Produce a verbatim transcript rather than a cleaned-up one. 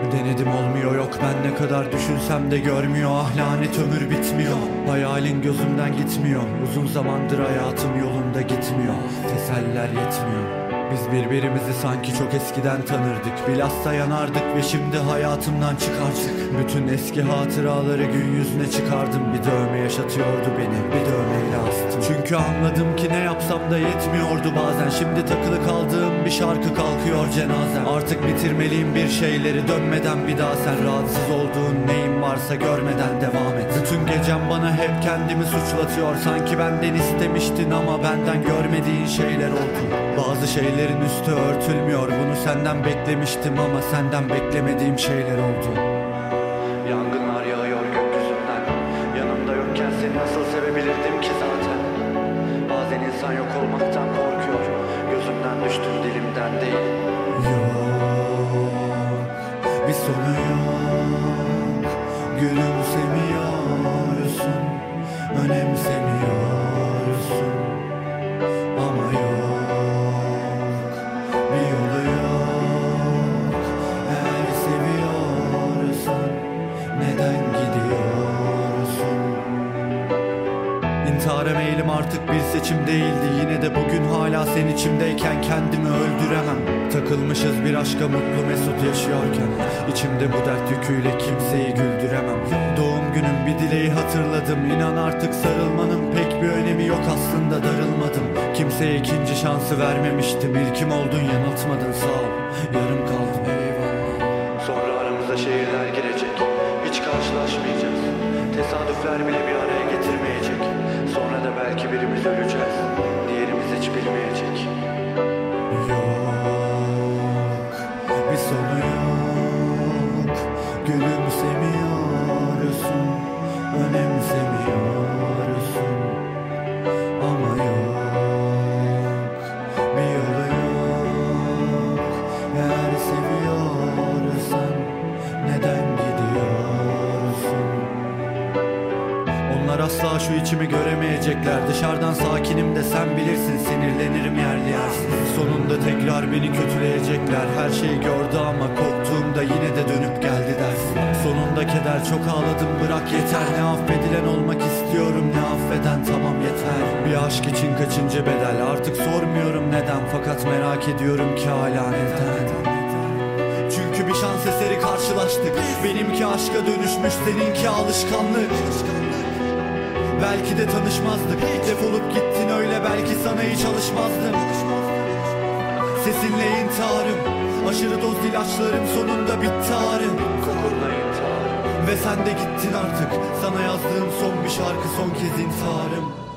Denedim olmuyor, yok ben ne kadar düşünsem de görmüyor. Ah lanet, ömür bitmiyor, hayalin gözümden gitmiyor. Uzun zamandır hayatım yolunda gitmiyor, teseller yetmiyor. Biz birbirimizi sanki çok eskiden tanırdık, bilhassa yanardık ve şimdi hayatımdan çıkardık. Bütün eski hatıraları gün yüzüne çıkardım. Bir dövme yaşatıyordu beni, bir dövmeyle astım. Çünkü anladım ki ne yapsam da yetmiyordu bazen. Şimdi takılı kaldığım bir şarkı kalkıyor cenazen. Artık bitirmeliyim bir şeyleri, dönmeden bir daha sen. Rahatsız olduğun neyin varsa görmeden devam et. Bütün gecem bana hep kendimi suçlatıyor, sanki benden istemiştin ama benden görmediğin şeyler oldu. Bazı şeylerin üstü örtülmüyor, bunu senden beklemiştim ama senden beklemediğim şeyler oldu. Yangınlar yağıyor gökyüzünden, yanımda yokken seni nasıl sevebilirdim ki zaten. Bazen insan yok olmaktan korkuyor, gözümden düştün dilimden değil. Yok, bir sonu yok, gülümsemiyorsun, önemsemiyorsun ama yok. İntihara meylim artık bir seçim değildi. Yine de bugün hala sen içimdeyken kendimi öldüremem. Takılmışız bir aşka mutlu mesut yaşıyorken, içimde bu dert yüküyle kimseyi güldüremem. Doğum günüm bir dileği hatırladım, İnan artık sarılmanın pek bir önemi yok aslında, darılmadım. Kimseye ikinci şansı vermemiştim, İlkim oldun yanıltmadın, sağ ol. Yarım kaldım, eyvallah. Sonra aramıza şehirler girecek, hiç karşılaşmayacağız. Tesadüfler bile bir araya getirmeyecek. Sonra da belki birimiz öleceğiz, diğerimiz hiç bilmeyecek. Yok, bir sonu yok, gülümsemiyorsun, önemsemiyorsun ama yok, bir yolu yok. Eğer seviyorsan neden gidiyorsun? Onlar asla şu içimi göremeyecekler. Dışarıdan sakinim de sen bilirsin, sinirlenirim yerli yersiz. Sonunda tekrar beni kötüleyecekler. Her şeyi gördü ama korktuğumda yine de dönüp geldi dersin. Sonunda keder, çok ağladım, bırak yeter. Ne affedilen olmak istiyorum, ne affeden, tamam yeter. Bir aşk için kaçıncı bedel, artık sormuyorum neden. Fakat merak ediyorum ki hala neden. Çünkü bir şans eseri karşılaştık. Benimki aşka dönüşmüş, seninki alışkanlık. Belki de tanışmazdık, defolup gittin öyle, belki sana hiç alışmazdım. Sesinle intiharım, aşırı doz ilaçlarım sonunda bitti ağrım. Kokunla intiharım, ve sen de gittin artık. Sana yazdığım son bir şarkı, son kez intiharım.